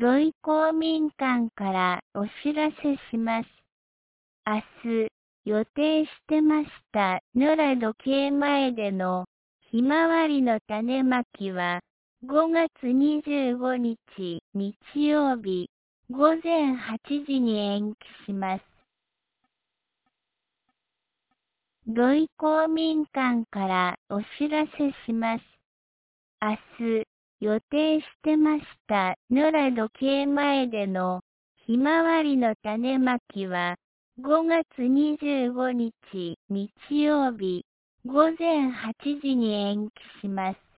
土井公民館からお知らせします。明日、予定してました野良時計前でのひまわりの種まきは5月25日日曜日午前8時に延期します。土井公民館からお知らせします。明日、予定してました野良時計前でのひまわりの種まきは5月25日日曜日午前8時に延期します。